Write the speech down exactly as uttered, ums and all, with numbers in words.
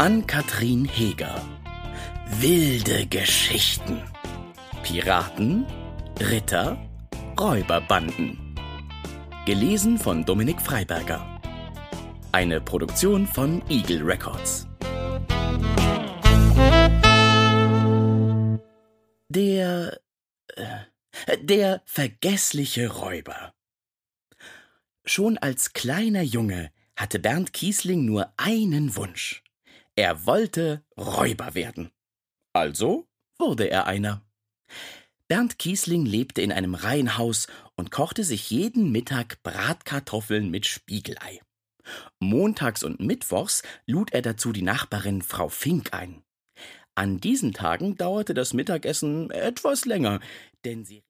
Ann-Kathrin Heger. Wilde Geschichten. Piraten, Ritter, Räuberbanden. Gelesen von Dominik Freiberger. Eine Produktion von Eagle Records. Der... Äh, der vergessliche Räuber. Schon als kleiner Junge hatte Bernd Kiesling nur einen Wunsch. Er wollte Räuber werden. Also wurde er einer. Bernd Kiesling lebte in einem Reihenhaus und kochte sich jeden Mittag Bratkartoffeln mit Spiegelei. Montags und mittwochs lud er dazu die Nachbarin Frau Fink ein. An diesen Tagen dauerte das Mittagessen etwas länger, denn sie